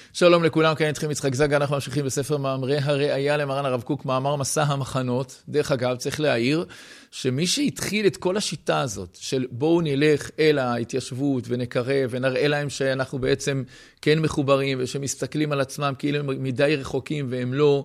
שלום לכולם, כאן איתכם יצחק זגה, אנחנו ממשיכים בספר מאמרי הראייה למרן הרב קוק, מאמר מסע המחנות. דרך אגב, צריך להעיר שמי שהתחיל את כל השיטה הזאת של בואו נלך אל ההתיישבות ונקרב ונראה להם שאנחנו בעצם כן מחוברים ושמסתכלים על עצמם כאילו הם מדי רחוקים והם לא,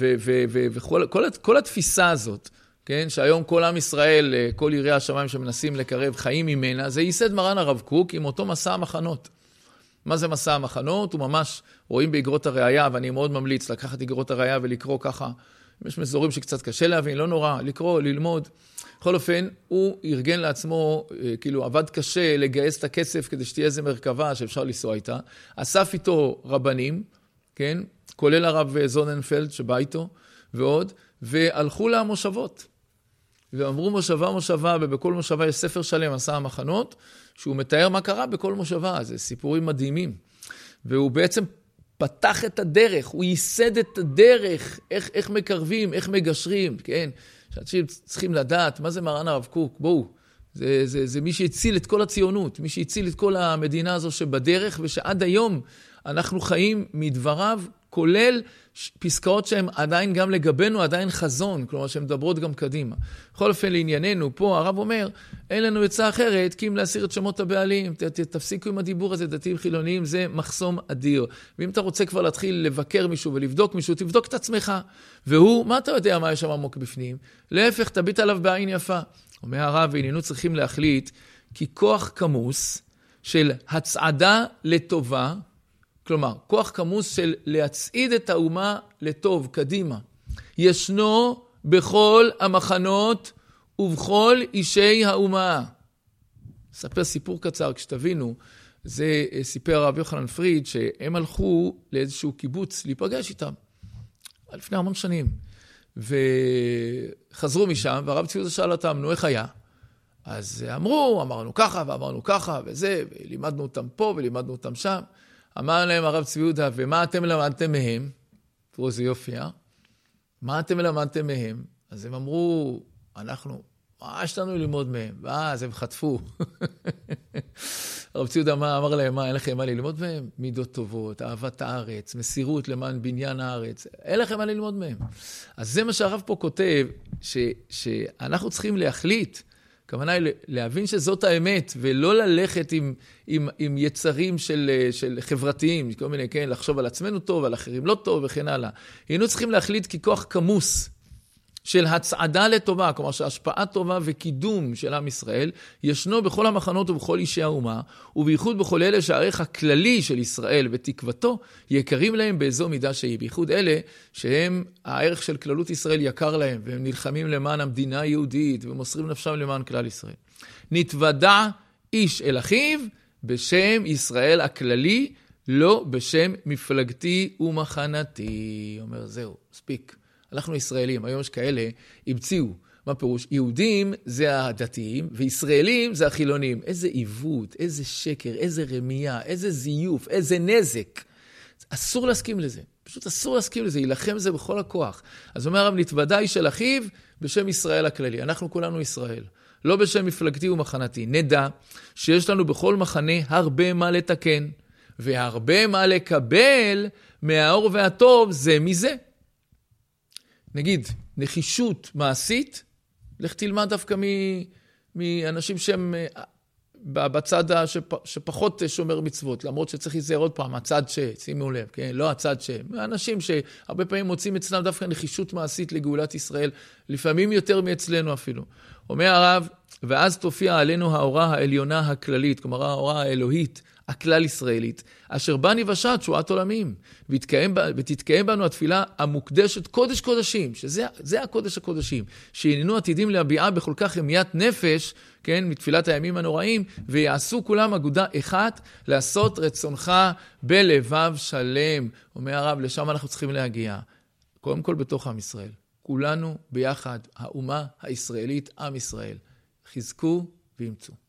וכל התפיסה הזאת, כן, שהיום כל עם ישראל, כל יראי השמיים שמנסים לקרב חיים ממנה, זה ייסד מרן הרב קוק עם אותו מסע המחנות. מה זה מסע המחנות? הוא ממש, רואים באגרות הראייה, ואני מאוד ממליץ לקחת אגרות הראייה ולקרוא ככה. יש מזורים שקצת קשה להבין, לא נורא, לקרוא, ללמוד. בכל אופן, הוא ארגן לעצמו, כאילו עבד קשה לגייס את הכסף כדי שתהיה איזה מרכבה שאפשר לנסוע איתה. אסף איתו רבנים, כן? כולל הרב זוננפלד שבא איתו ועוד, והלכו למושבות. ואמרו מושבה, ובכל מושבה יש ספר שלם, מסע המחנות, שהוא מתאר מה קרה בכל מושבה, זה סיפורים מדהימים. והוא בעצם פתח את הדרך, הוא ייסד את הדרך, איך מקרבים, איך מגשרים, כן? שאנשים צריכים לדעת, מה זה מרן הרב קוק? בואו, זה מי שהציל את כל הציונות, מי שהציל את כל המדינה הזו שבדרך, ושעד היום אנחנו חיים מדבריו, כולל פסקאות שהן עדיין גם לגבינו, עדיין חזון, כלומר שהן מדברות גם קדימה. בכל אופן לענייננו, פה הרב אומר, אין לנו עצה אחרת, כי אם להסיר את שמות הבעלים, תפסיקו עם הדיבור הזה, דתיים חילוניים, זה מחסום אדיר. ואם אתה רוצה כבר להתחיל לבקר מישהו ולבדוק מישהו, תבדוק את עצמך. והוא, מה אתה יודע מה יש שם עמוק בפנים? להפך, תביט עליו בעין יפה. אומר הרב, ועניינו צריכים להחליט, כי כוח כמוס של הצעדה לטובה, כלומר, כוח כמוס של להצעיד את האומה לטוב, קדימה. ישנו בכל המחנות ובכל אישי האומה. אספר סיפור קצר, כשתבינו, זה סיפר הרב יוחנן פריד, שהם הלכו לאיזשהו קיבוץ להיפגש איתם, לפני המון שנים. וחזרו משם, והרב ציודה שאל אותם, נו, איך היה? אז אמרנו ככה, ואמרנו ככה, וזה, ולימדנו אותם פה, ולימדנו אותם שם. אמר להם הרב צבי יהודה, ומה אתם למדתם מהם? תראו איזה יופי, מה אתם למדתם מהם? אז הם אמרו, מה יש לנו ללמוד מהם? ואז הם חטפו. הרב צבי יהודה אמר להם, אין לכם מה ללמוד מהם? מידות טובות, אהבת הארץ, מסירות למען בניין הארץ. אין לכם מה ללמוד מהם. אז זה מה שהרב פה כותב, שאנחנו צריכים להחליט, הכוונה היא להבין שזאת האמת, ולא ללכת עם יצרים של חברתיים, כל מיני, כן, לחשוב על עצמנו טוב, על אחרים לא טוב, וכן הלאה. היינו צריכים להחליט ככוח כמוס של הצעדה לטובה, כלומר שהשפעה טובה וקידום של עם ישראל, ישנו בכל המחנות ובכל אישי האומה, ובייחוד בכל אלה שהערך הכללי של ישראל ותקוותו, יקרים להם באיזו מידה שהיא. בייחוד אלה שהם, הערך של כללות ישראל יקר להם, והם נלחמים למען המדינה היהודית, ומוסרים נפשם למען כלל ישראל. נתוודע איש אל אחיו, בשם ישראל הכללי, לא בשם מפלגתי ומחנתי. אומר, זהו, מספיק. אנחנו ישראלים, היום יש כאלה, המציאו, מה פירוש? יהודים זה הדתיים, וישראלים זה החילונים. איזה עיוות, איזה שקר, איזה רמייה, איזה זיוף, איזה נזק. אסור להסכים לזה, פשוט אסור להסכים לזה, ילחם זה בכל הכוח. אז אומר הרב, נתוודע איש אל אחיו בשם ישראל הכללי. אנחנו כולנו ישראל, לא בשם מפלגתי ומחנתי. נדע שיש לנו בכל מחנה הרבה מה לתקן, והרבה מה לקבל מהאור והטוב זה מזה. נגיד, נחישות מעשית, לך תלמד דווקא מאנשים שהם בצד שפחות שומר מצוות, למרות שצריך להיזהר עוד פעם, הצד שימו לב, כן? לא הצד אנשים שהרבה פעמים מוצאים אצלם דווקא נחישות מעשית לגאולת ישראל, לפעמים יותר מאצלנו אפילו. אומר הרב, ואז תופיע עלינו האורה העליונה הכללית, כלומר האורה האלוהית, הכלל ישראלית, אשר בה נבשה תשועת עולמים, ותתקיים בנו התפילה המוקדשת קודש קודשים, שזה הקודש הקודשים, שהננו עתידים להביעה בכל כך רמיית נפש, כן, מתפילת הימים הנוראים, ויעשו כולם אגודה אחת, לעשות רצונך בלבב שלם. אומר הרב, לשם אנחנו צריכים להגיע. קודם כל בתוך עם ישראל. כולנו ביחד, האומה הישראלית, עם ישראל. חזקו וימצאו.